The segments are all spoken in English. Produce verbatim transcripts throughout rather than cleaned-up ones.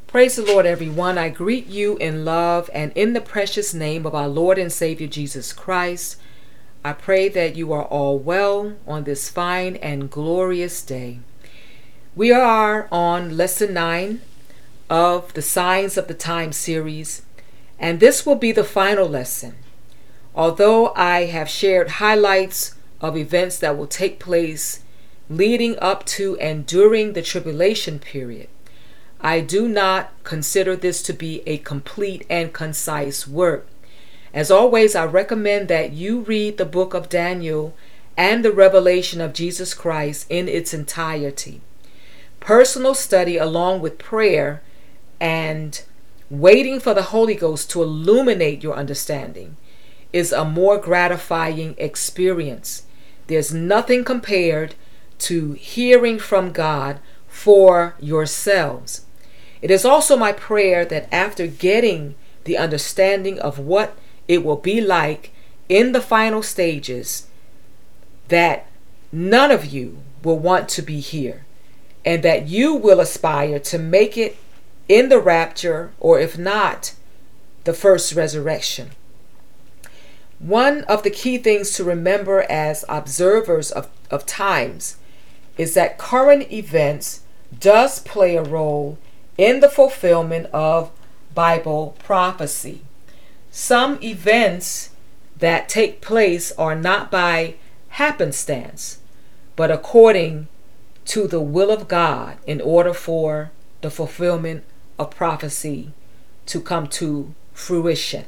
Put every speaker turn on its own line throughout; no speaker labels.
Praise the Lord, everyone. I greet you in love and in the precious name of our Lord and Savior Jesus Christ. I pray that you are all well on this fine and glorious day. We are on lesson nine of the Signs of the Time series, and this will be the final lesson. Although I have shared highlights of events that will take place leading up to and during the tribulation period, I do not consider this to be a complete and concise work. As always, I recommend that you read the book of Daniel and the revelation of Jesus Christ in its entirety. Personal study along with prayer and waiting for the Holy Ghost to illuminate your understanding is a more gratifying experience. There's nothing compared to hearing from God for yourselves. It is also my prayer that after getting the understanding of what it will be like in the final stages, that none of you will want to be here, and that you will aspire to make it in the rapture, or if not, the first resurrection. One of the key things to remember as observers of, of times is that current events does play a role in the fulfillment of Bible prophecy. Some events that take place are not by happenstance, but according to the will of God in order for the fulfillment of prophecy to come to fruition.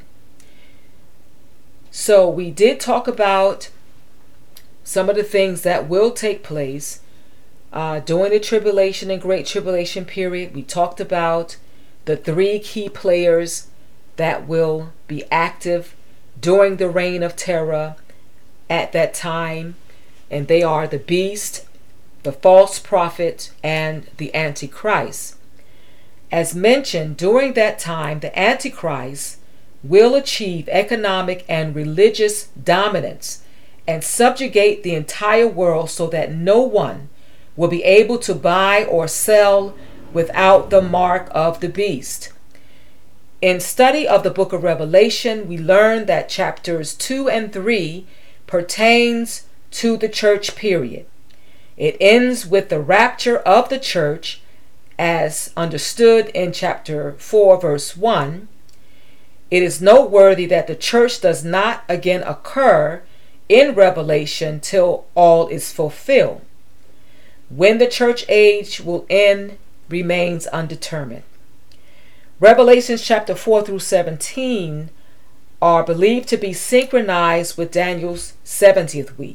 So we did talk about some of the things that will take place Uh, during the tribulation and great tribulation period. We talked about the three key players that will be active during the reign of terror at that time, and they are the beast, the false prophet, and the Antichrist. As mentioned, during that time, the Antichrist will achieve economic and religious dominance and subjugate the entire world so that no one will be able to buy or sell without the mark of the beast. In study of the book of Revelation, we learn that chapters two and three pertains to the church period. It ends with the rapture of the church as understood in chapter four verse one. It is noteworthy that the church does not again occur in Revelation till all is fulfilled. When the church age will end remains undetermined. Revelations chapter four through seventeen are believed to be synchronized with Daniel's seventieth week.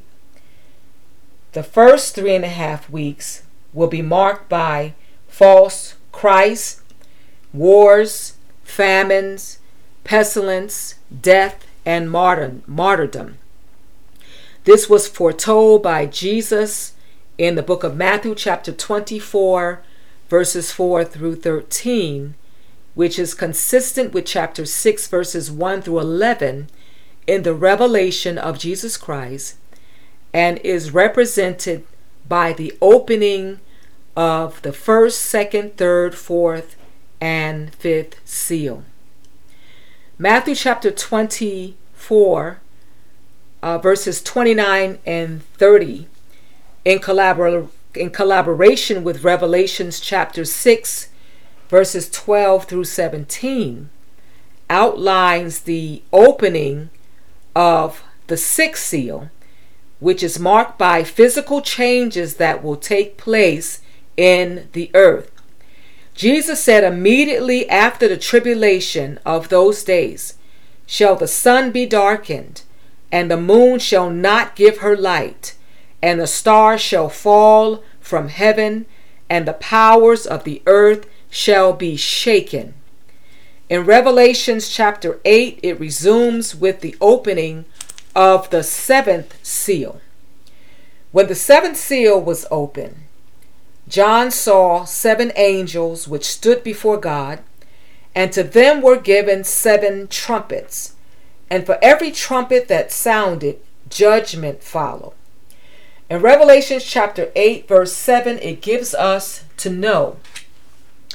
The first three and a half weeks will be marked by false Christ, wars, famines, pestilence, death, and martyr- martyrdom. This was foretold by Jesus in the book of Matthew chapter twenty-four verses four through thirteen, which is consistent with chapter six verses one through eleven in the revelation of Jesus Christ, and is represented by the opening of the first, second, third, fourth, and fifth seal. Matthew chapter twenty-four uh, verses twenty-nine and thirty, In, collabor- in collaboration with Revelations chapter six, verses twelve through seventeen, outlines the opening of the sixth seal, which is marked by physical changes that will take place in the earth. Jesus said, immediately after the tribulation of those days shall the sun be darkened, and the moon shall not give her light, and the stars shall fall from heaven, and the powers of the earth shall be shaken. In Revelations chapter eight, it resumes with the opening of the seventh seal. When the seventh seal was opened, John saw seven angels which stood before God, and to them were given seven trumpets, and for every trumpet that sounded, judgment followed. In Revelation chapter eight, verse seven, it gives us to know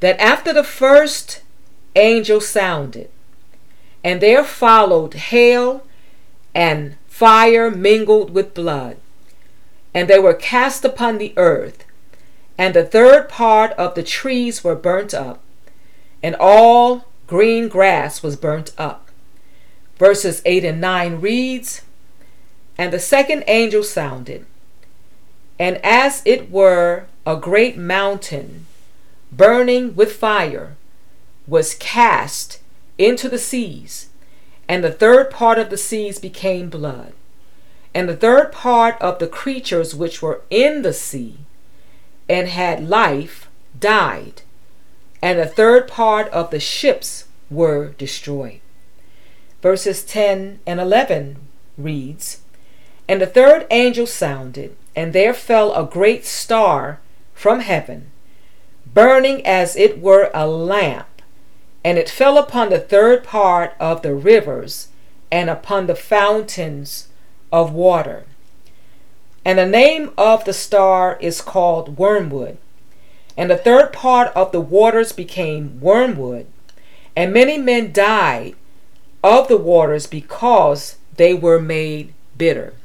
that after the first angel sounded, and there followed hail and fire mingled with blood, and they were cast upon the earth, and the third part of the trees were burnt up, and all green grass was burnt up. Verses eight and nine reads, And the second angel sounded, and as it were a great mountain, burning with fire, was cast into the seas, and the third part of the seas became blood, and the third part of the creatures which were in the sea and had life died, and the third part of the ships were destroyed. Verses ten and eleven reads, And the third angel sounded, and there fell a great star from heaven, burning as it were a lamp, and it fell upon the third part of the rivers and upon the fountains of water. And the name of the star is called Wormwood. And the third part of the waters became wormwood, and many men died of the waters because they were made bitter.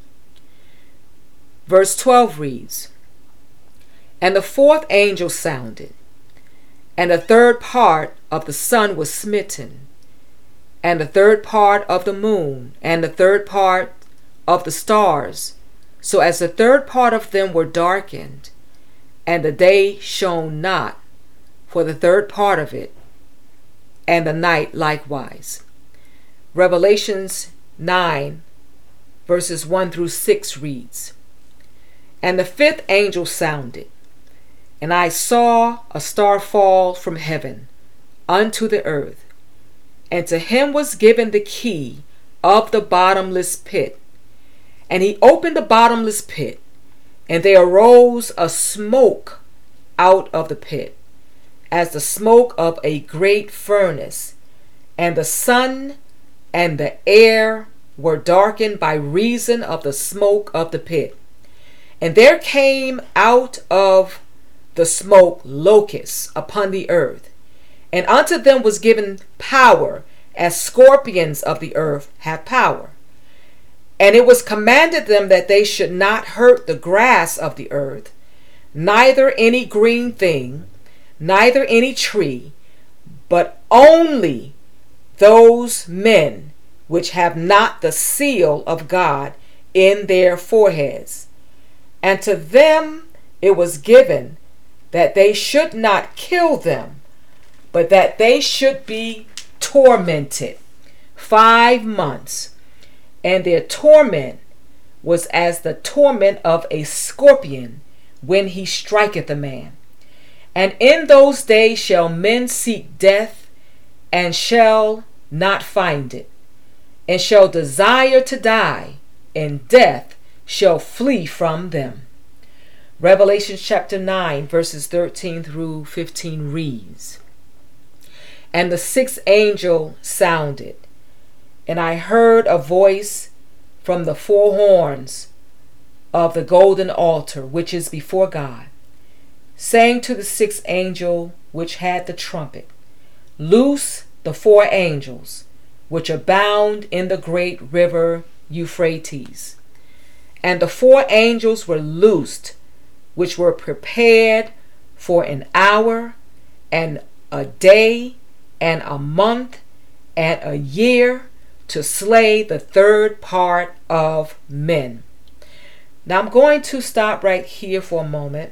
Verse twelve reads, And the fourth angel sounded, and the third part of the sun was smitten, and the third part of the moon, and the third part of the stars, so as the third part of them were darkened, and the day shone not for the third part of it, and the night likewise. Revelations nine, verses one through six reads, And the fifth angel sounded, and I saw a star fall from heaven unto the earth, and to him was given the key of the bottomless pit. And he opened the bottomless pit, and there arose a smoke out of the pit, as the smoke of a great furnace, and the sun and the air were darkened by reason of the smoke of the pit. And there came out of the smoke locusts upon the earth, and unto them was given power, as scorpions of the earth have power. And it was commanded them that they should not hurt the grass of the earth, neither any green thing, neither any tree, but only those men which have not the seal of God in their foreheads. And to them it was given that they should not kill them, but that they should be tormented five months. And their torment was as the torment of a scorpion when he striketh a man. And in those days shall men seek death, and shall not find it, and shall desire to die, and death shall flee from them. Revelation chapter nine, verses thirteen through fifteen reads, And the sixth angel sounded, and I heard a voice from the four horns of the golden altar which is before God, saying to the sixth angel which had the trumpet, Loose the four angels which are bound in the great river Euphrates. And the four angels were loosed, which were prepared for an hour, and a day, and a month, and a year, to slay the third part of men. Now I'm going to stop right here for a moment.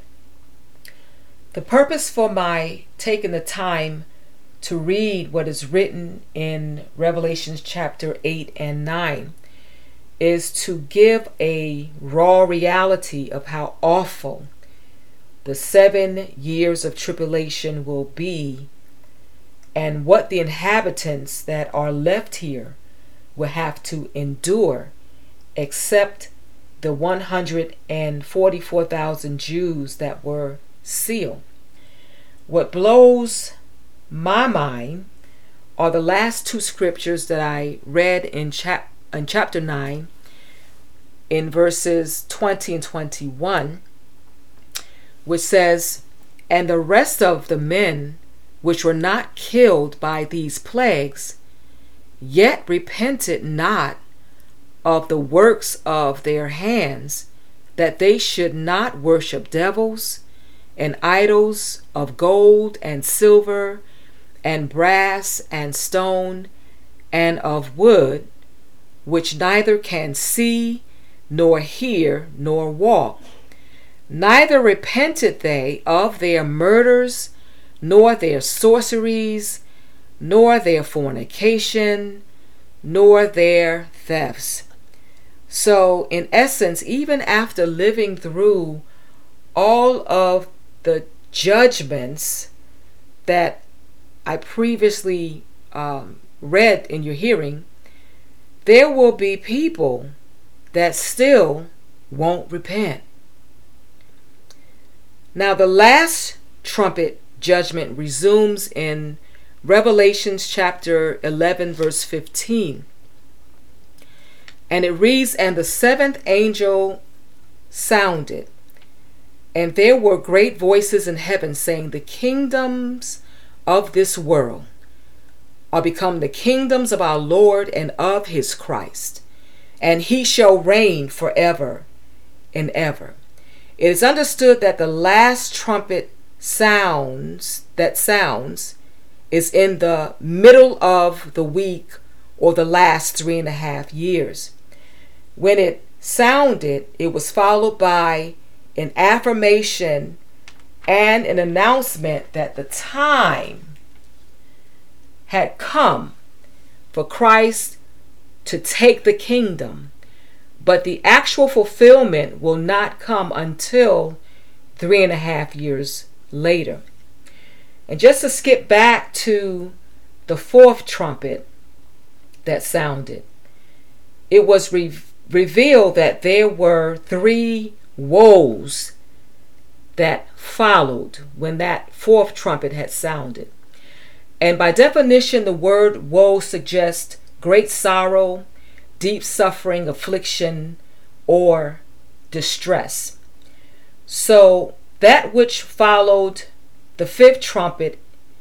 The purpose for my taking the time to read what is written in Revelations chapter eight and nine is to give a raw reality of how awful the seven years of tribulation will be, and what the inhabitants that are left here will have to endure, except the one hundred forty-four thousand Jews that were sealed. What blows my mind are the last two scriptures that I read in, chap- in chapter nine, in verses twenty and twenty-one, which says, And the rest of the men which were not killed by these plagues, yet repented not of the works of their hands, that they should not worship devils and idols of gold and silver and brass and stone and of wood, which neither can see nor hear nor walk. Neither repented they of their murders, nor their sorceries, nor their fornication, nor their thefts. So, in essence, even after living through all of the judgments that I previously um, read in your hearing, there will be people that still won't repent. Now, the last trumpet judgment resumes in Revelations chapter eleven, verse fifteen. And it reads, "And the seventh angel sounded, and there were great voices in heaven saying, The kingdoms of this world are become the kingdoms of our Lord and of his Christ, and he shall reign forever and ever." It is understood that the last trumpet sounds that sounds is in the middle of the week or the last three and a half years. When it sounded, it was followed by an affirmation and an announcement that the time had come for Christ to take the kingdom, but the actual fulfillment will not come until three and a half years later. And just to skip back to the fourth trumpet that sounded, it was re- revealed that there were three woes that followed when that fourth trumpet had sounded. And by definition, the word woe suggests great sorrow, deep suffering, affliction, or distress. So that which followed the fifth trumpet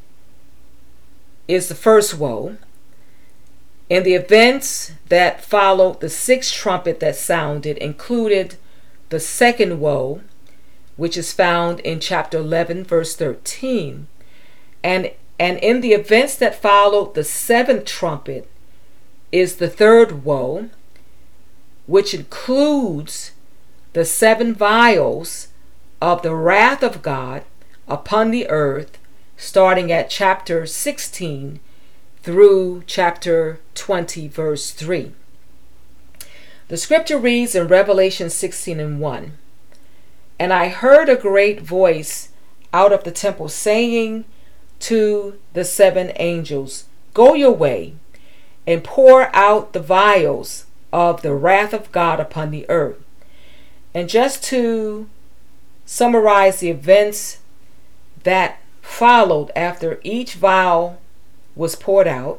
is the first woe. And the events that followed the sixth trumpet that sounded included the second woe, which is found in chapter eleven, verse thirteen. And, and in the events that followed the seventh trumpet is the third woe, which includes the seven vials of the wrath of God upon the earth, starting at chapter sixteen through chapter twenty, verse three. The scripture reads in Revelation sixteen and one, "And I heard a great voice out of the temple saying to the seven angels, Go your way, and pour out the vials of the wrath of God upon the earth." And just to summarize the events that followed after each vial was poured out,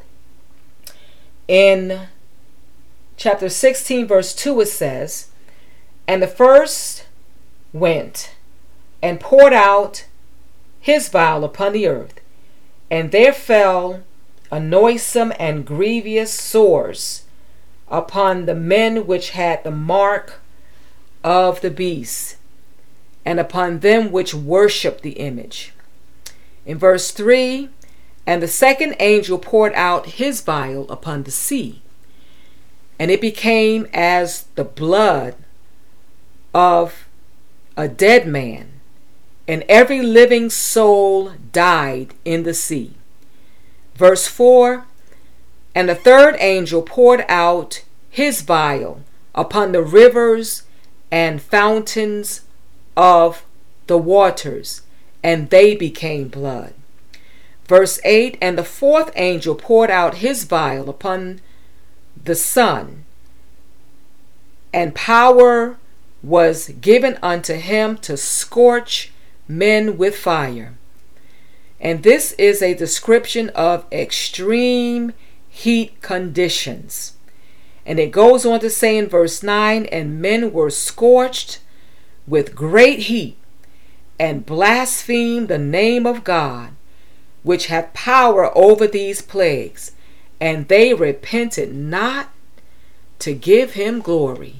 in chapter sixteen, verse two, it says, "And the first went and poured out his vial upon the earth, and there fell a noisome and grievous sores upon the men which had the mark of the beast, and upon them which worshipped the image." In verse three, "And the second angel poured out his vial upon the sea, and it became as the blood of a dead man, and every living soul died in the sea." Verse four, "And the third angel poured out his vial upon the rivers and fountains of the waters, and they became blood." Verse eight, "And the fourth angel poured out his vial upon the sun, and power was given unto him to scorch men with fire." And this is a description of extreme heat conditions. And it goes on to say in verse nine, "And men were scorched with great heat, and blasphemed the name of God, which hath power over these plagues, and they repented not to give him glory.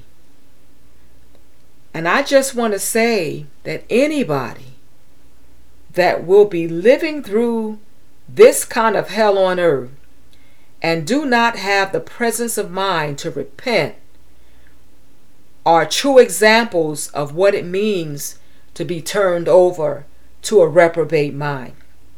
And I just want to say that anybody that will be living through this kind of hell on earth and do not have the presence of mind to repent are true examples of what it means to be turned over to a reprobate mind.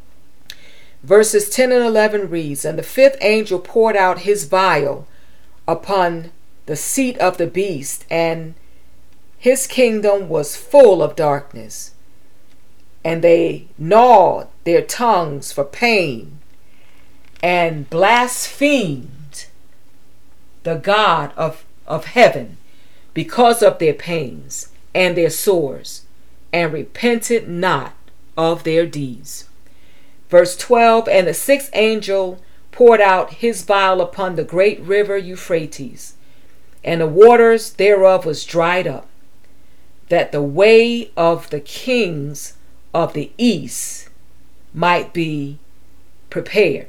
Verses ten and eleven reads, "And the fifth angel poured out his vial upon the seat of the beast, and his kingdom was full of darkness. And they gnawed their tongues for pain, and blasphemed the God of, of heaven because of their pains and their sores, and repented not of their deeds." Verse twelve, "And the sixth angel poured out his vial upon the great river Euphrates, and the waters thereof was dried up, that the way of the kings of the east might be prepared."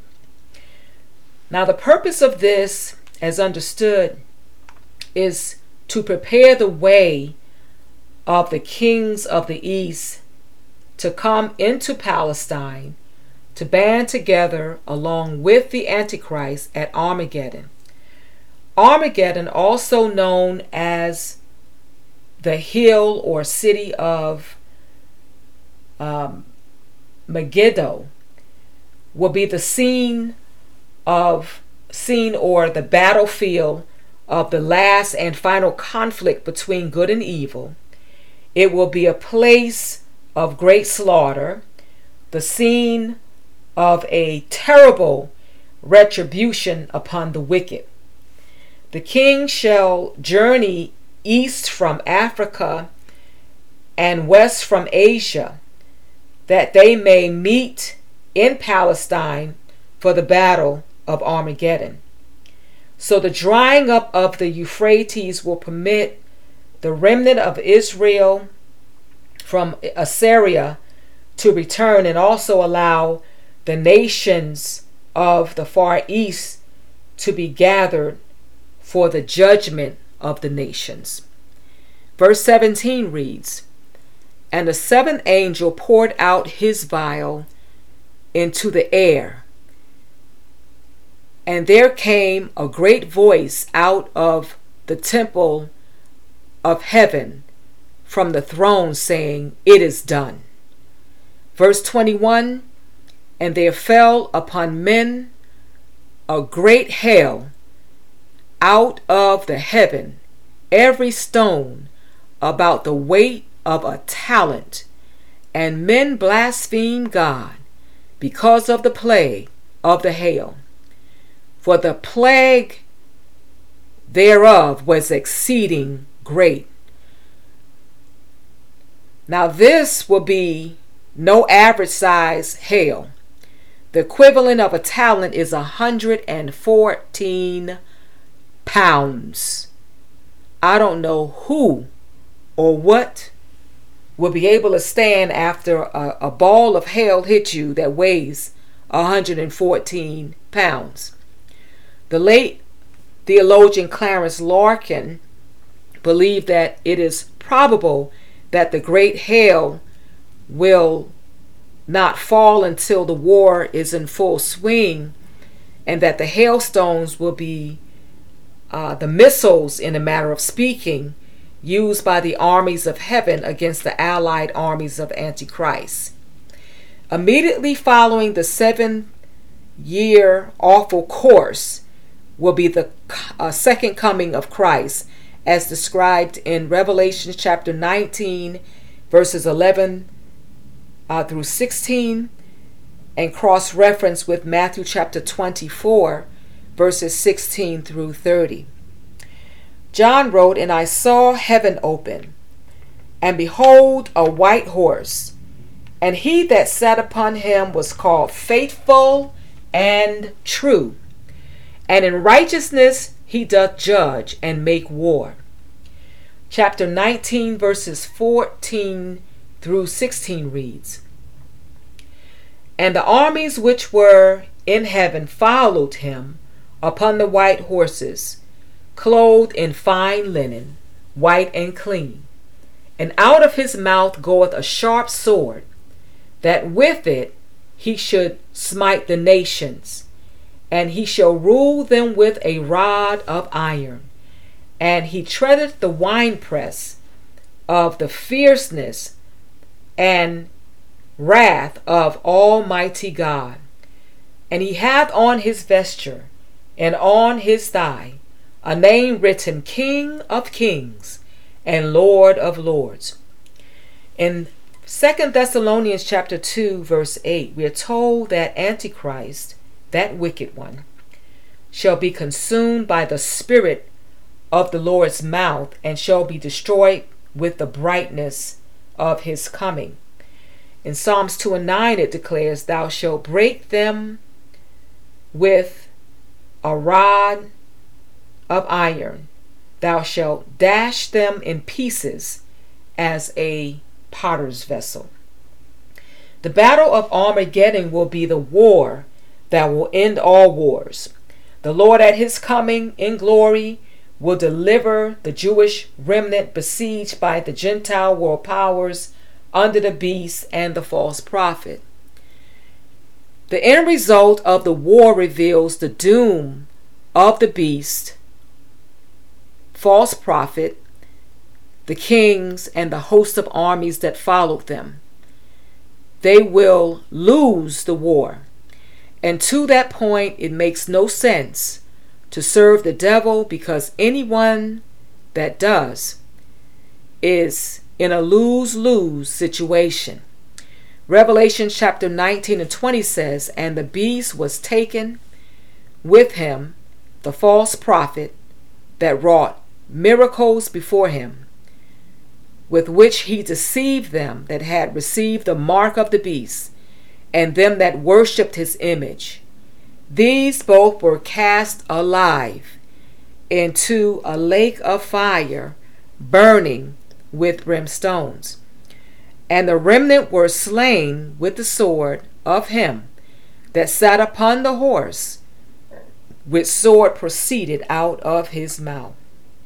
Now the purpose of this, as understood, is to prepare the way of the kings of the east to come into Palestine, to band together along with the Antichrist at Armageddon. Armageddon, also known as the hill or city of um, Megiddo, will be the scene of scene or the battlefield of the last and final conflict between good and evil. It will be a place of great slaughter, the scene of a terrible retribution upon the wicked. The king shall journey east from Africa and west from Asia, that they may meet in Palestine for the battle of Armageddon. So the drying up of the Euphrates will permit the remnant of Israel from Assyria to return, and also allow the nations of the Far East to be gathered for the judgment of the nations. Verse seventeen reads, "And the seventh angel poured out his vial into the air, and there came a great voice out of the temple of heaven from the throne, saying, It is done." Verse twenty-one, "And there fell upon men a great hail out of the heaven, every stone about the weight of a talent, and men blasphemed God because of the plague of the hail. For the plague thereof was exceeding great." Now this will be no average size hail. The equivalent of a talent is one hundred fourteen pounds. I don't know who or what will be able to stand after a, a ball of hail hit you that weighs one hundred fourteen pounds. The late theologian Clarence Larkin believed that it is probable that the great hail will not fall until the war is in full swing, and that the hailstones will be uh, the missiles, in a matter of speaking, used by the armies of heaven against the allied armies of Antichrist. Immediately following the seven-year awful course will be the uh, second coming of Christ, as described in Revelation chapter nineteen, verses eleven uh, through sixteen, and cross-referenced with Matthew chapter twenty-four, verses sixteen through thirty. John wrote, "And I saw heaven open, and behold, a white horse, and he that sat upon him was called Faithful and True, and in righteousness he doth judge and make war." Chapter nineteen, verses fourteen through sixteen reads, And the armies which were in heaven followed him upon the white horses, clothed in fine linen, white and clean. And out of his mouth goeth a sharp sword, that with it he should smite the nations, and he shall rule them with a rod of iron. And he treadeth the winepress of the fierceness and wrath of Almighty God. And he hath on his vesture and on his thigh a name written, King of Kings and Lord of Lords. In Second Thessalonians chapter two, verse eight, we are told that Antichrist, that wicked one, shall be consumed by the Spirit of the Lord's mouth, and shall be destroyed with the brightness of his coming. In Psalms two and nine it declares, Thou shalt break them with a rod of iron. Thou shalt dash them in pieces as a potter's vessel. The battle of Armageddon will be the war that will end all wars. The Lord at his coming in glory will deliver the Jewish remnant besieged by the Gentile world powers under the beast and the false prophet. The end result of the war reveals the doom of the beast, false prophet, the kings, and the host of armies that followed them. They will lose the war. And to that point, it makes no sense to serve the devil, because anyone that does is in a lose-lose situation. Revelation chapter nineteen and twenty says, And the beast was taken with him, the false prophet, that wrought miracles before him, with which he deceived them that had received the mark of the beast, and them that worshipped his image. These both were cast alive into a lake of fire, burning with brimstones. And the remnant were slain with the sword of him that sat upon the horse, which sword proceeded out of his mouth.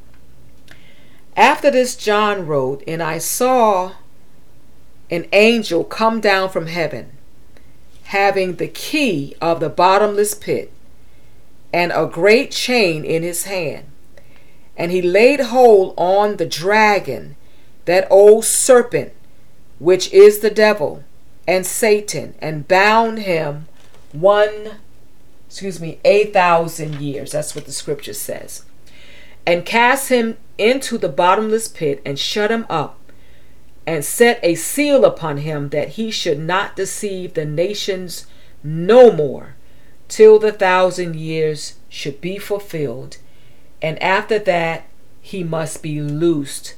After this John wrote, And I saw an angel come down from heaven, having the key of the bottomless pit, and a great chain in his hand. And he laid hold on the dragon, that old serpent, which is the devil and Satan, and bound him one, excuse me, a thousand years. That's what the scripture says. And cast him into the bottomless pit, and shut him up, and set a seal upon him, that he should not deceive the nations no more, till the thousand years should be fulfilled. And after that he must be loosed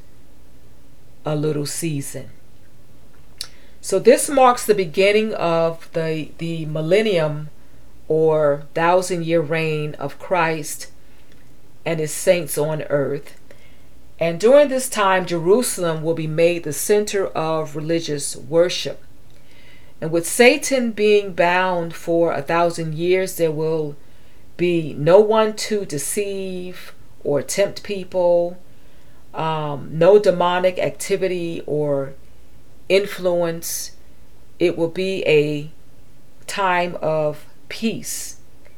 a little season. So this marks the beginning of the, the millennium or thousand year reign of Christ and his saints on earth. And during this time, Jerusalem will be made the center of religious worship. And with Satan being bound for a thousand years, there will be no one to deceive or tempt people, um, no demonic activity or influence. It will be a time of peace.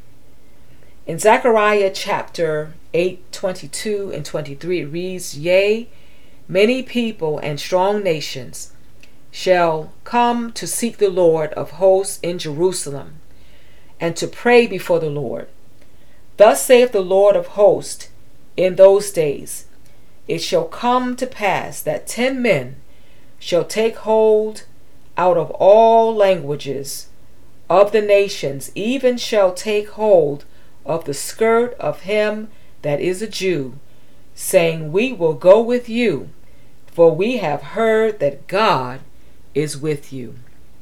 In Zechariah chapter eight, twenty-two and twenty-three, it reads, Yea, many people and strong nations shall come to seek the Lord of hosts in Jerusalem, and to pray before the Lord. Thus saith the Lord of hosts, in those days it shall come to pass that ten men shall take hold out of all languages of the nations, even shall take hold of the skirt of him that is a Jew, saying, We will go with you, for we have heard that God is with you.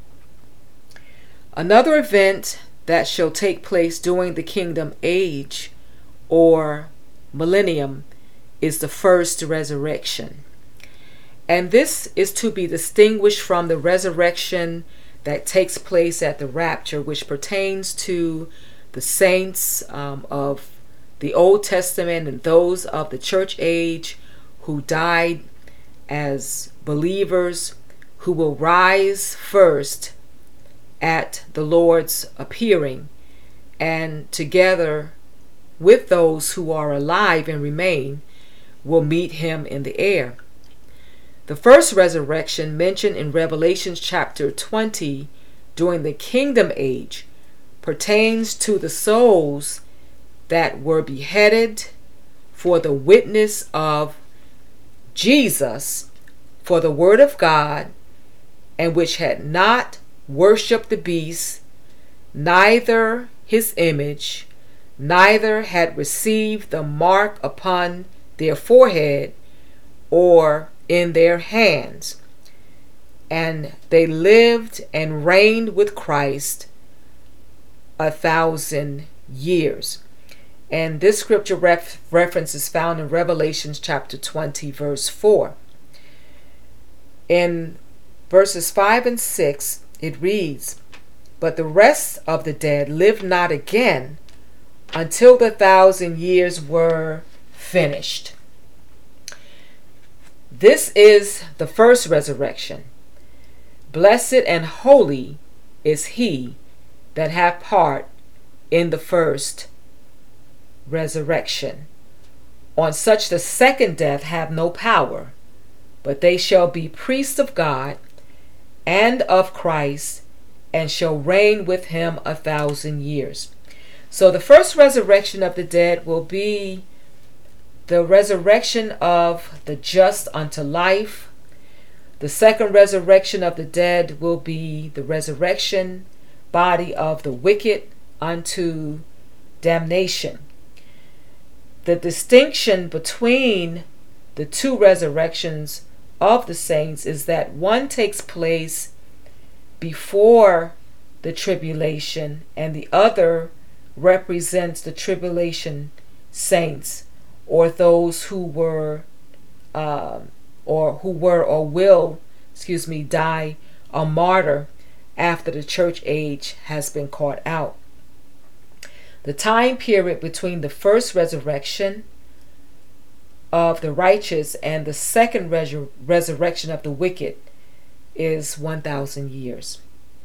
Another event that shall take place during the kingdom age or millennium is the first resurrection. And this is to be distinguished from the resurrection that takes place at the rapture, which pertains to the saints um, of the Old Testament and those of the church age who died as believers, who will rise first at the Lord's appearing, and together with those who are alive and remain will meet him in the air. The first resurrection mentioned in Revelation chapter twenty during the kingdom age pertains to the souls that were beheaded for the witness of Jesus, for the word of God, and which had not worshipped the beast, neither his image, neither had received the mark upon their forehead or in their hands. And they lived and reigned with Christ a thousand years. And this scripture ref- reference is found in Revelation chapter twenty, verse four. In verses five and six, it reads, "But the rest of the dead lived not again until the thousand years were finished." This is the first resurrection. Blessed and holy is he that hath part in the first resurrection. On such the second death have no power, but they shall be priests of God and of Christ, and shall reign with him a thousand years. So the first resurrection of the dead will be the resurrection of the just unto life. The second resurrection of the dead will be the resurrection body of the wicked unto damnation. The distinction between the two resurrections of the saints is that one takes place before the tribulation and the other represents the tribulation saints, or those who were uh, or who were or will, excuse me, die a martyr after the church age has been caught out. The time period between the first resurrection of the righteous and the second resur- resurrection of the wicked is one thousand years.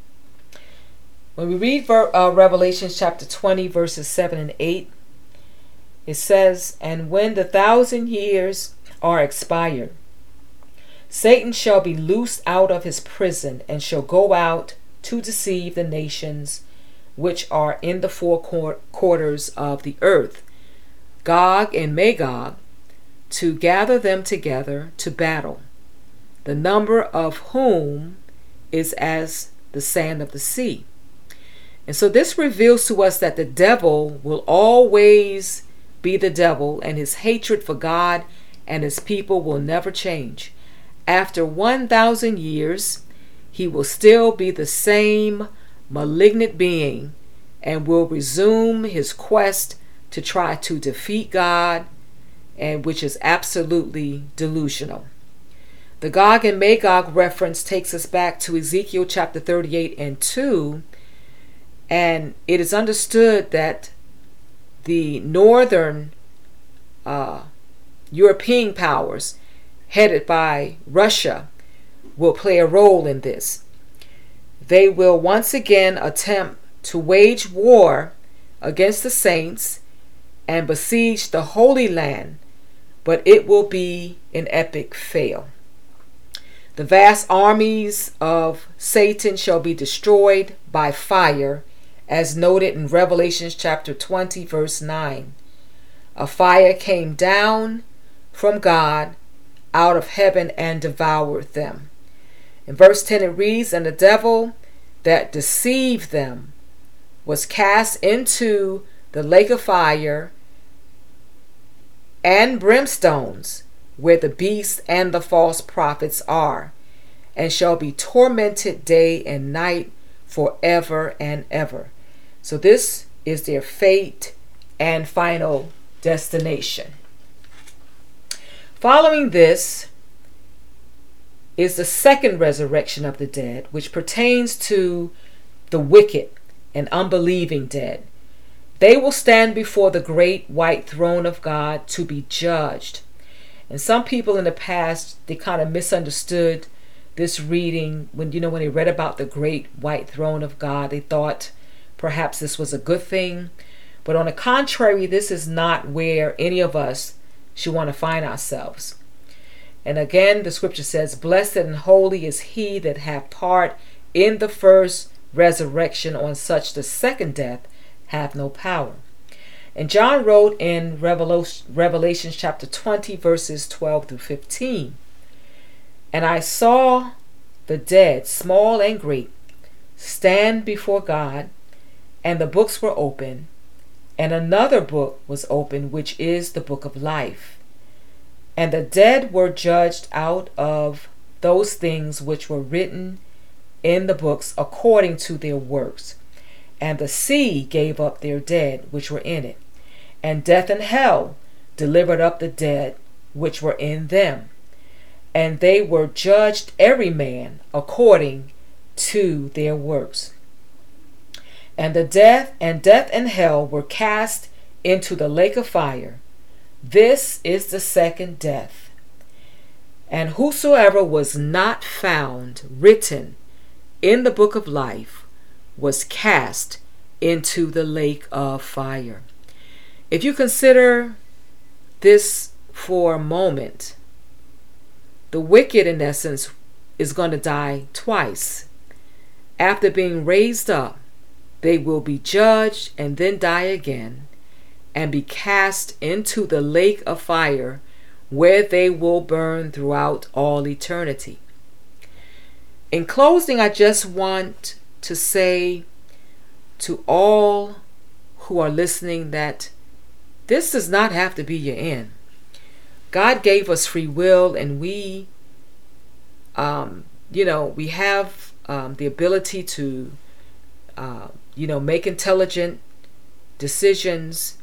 When we read uh, Revelation chapter twenty, verses seven and eight, it says, "And when the thousand years are expired, Satan shall be loosed out of his prison, and shall go out to deceive the nations which are in the four quarters of the earth, Gog and Magog, to gather them together to battle, the number of whom is as the sand of the sea." And so this reveals to us that the devil will always be the devil, and his hatred for God and his people will never change. After one thousand years, he will still be the same malignant being and will resume his quest to try to defeat God, and which is absolutely delusional. The Gog and Magog reference takes us back to Ezekiel chapter thirty-eight and two, and it is understood that the northern uh, European powers, headed by Russia, will play a role in this. They will once again attempt to wage war against the saints and besiege the Holy Land, but it will be an epic fail. The vast armies of Satan shall be destroyed by fire, as noted in Revelation chapter twenty, verse nine. A fire came down from God out of heaven and devoured them. In verse ten it reads, "And the devil that deceived them was cast into the lake of fire and brimstones, where the beast and the false prophets are, and shall be tormented day and night forever and ever." So this is their fate and final destination. Following this, is the second resurrection of the dead, which pertains to the wicked and unbelieving dead. They will stand before the great white throne of God to be judged. And some people in the past, they kind of misunderstood this reading. When you know when they read about the great white throne of God, they thought perhaps this was a good thing. But on the contrary, this is not where any of us should want to find ourselves. And again, the scripture says, "Blessed and holy is he that hath part in the first resurrection. On such the second death hath no power." And John wrote in Revelation chapter twenty, verses twelve through fifteen, "And I saw the dead, small and great, stand before God, and the books were open, and another book was opened, which is the book of life. And the dead were judged out of those things which were written in the books according to their works. And the sea gave up their dead which were in it, and death and hell delivered up the dead which were in them. And they were judged every man according to their works. And the death and death and hell were cast into the lake of fire. This is the second death. And whosoever was not found written in the book of life was cast into the lake of fire." If you consider this for a moment, the wicked, in essence, is going to die twice. After being raised up, they will be judged and then die again and be cast into the lake of fire, where they will burn throughout all eternity. In closing, I just want to say to all who are listening that this does not have to be your end. God gave us free will, and we, um, you know, we have um, the ability to, uh, you know, make intelligent decisions,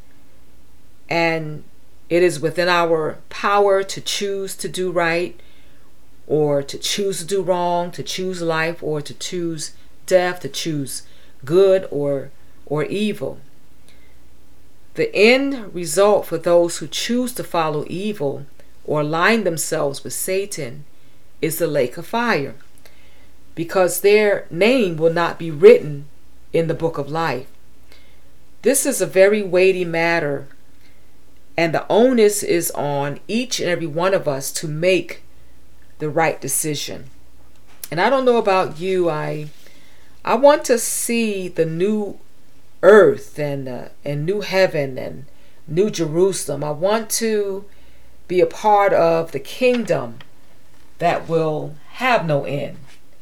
and it is within our power to choose to do right or to choose to do wrong, to choose life or to choose death, to choose good or or evil. The end result for those who choose to follow evil or align themselves with Satan is the lake of fire, because their name will not be written in the book of life. This is a very weighty matter, and the onus is on each and every one of us to make the right decision. And I don't know about you, I I want to see the new earth and uh, and new heaven and new Jerusalem. I want to be a part of the kingdom that will have no end,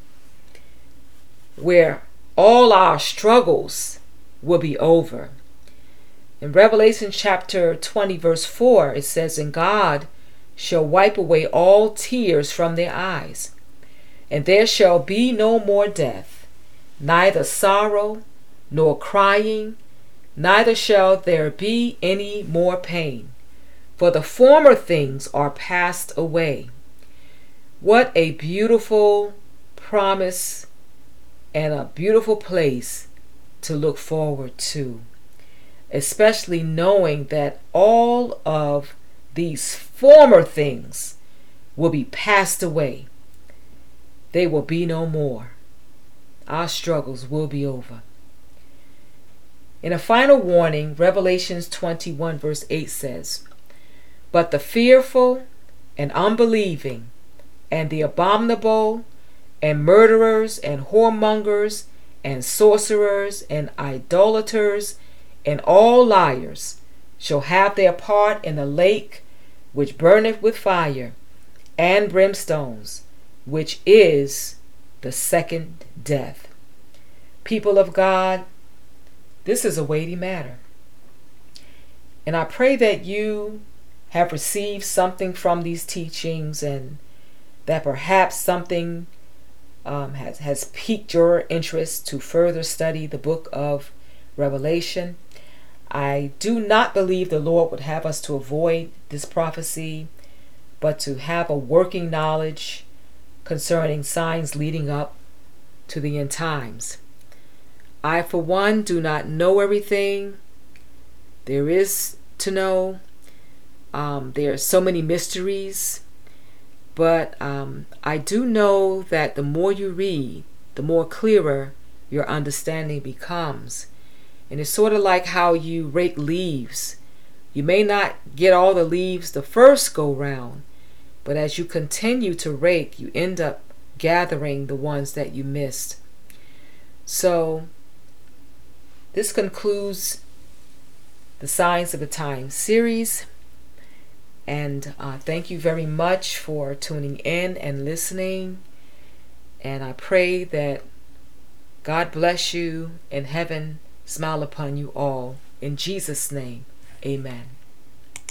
where all our struggles will be over. In Revelation chapter twenty, verse four, it says, "And God shall wipe away all tears from their eyes, and there shall be no more death, neither sorrow, nor crying, neither shall there be any more pain, for the former things are passed away." What a beautiful promise and a beautiful place to look forward to, especially knowing that all of these former things will be passed away. They will be no more. Our struggles will be over. In a final warning, Revelations twenty-one verse eight says, "But the fearful and unbelieving and the abominable and murderers and whoremongers and sorcerers and idolaters and all liars shall have their part in the lake which burneth with fire and brimstones, which is the second death." People of God, this is a weighty matter. And I pray that you have received something from these teachings, and that perhaps something um, has, has piqued your interest to further study the book of Revelation. I do not believe the Lord would have us to avoid this prophecy, but to have a working knowledge concerning signs leading up to the end times. I, for one, do not know everything there is to know. Um, there are so many mysteries, but um, I do know that the more you read, the more clearer your understanding becomes. And it's sort of like how you rake leaves. You may not get all the leaves the first go round, but as you continue to rake, you end up gathering the ones that you missed. So this concludes the Signs of the Times series. And uh, thank you very much for tuning in and listening. And I pray that God bless you and heaven smile upon you all. In Jesus' name, amen.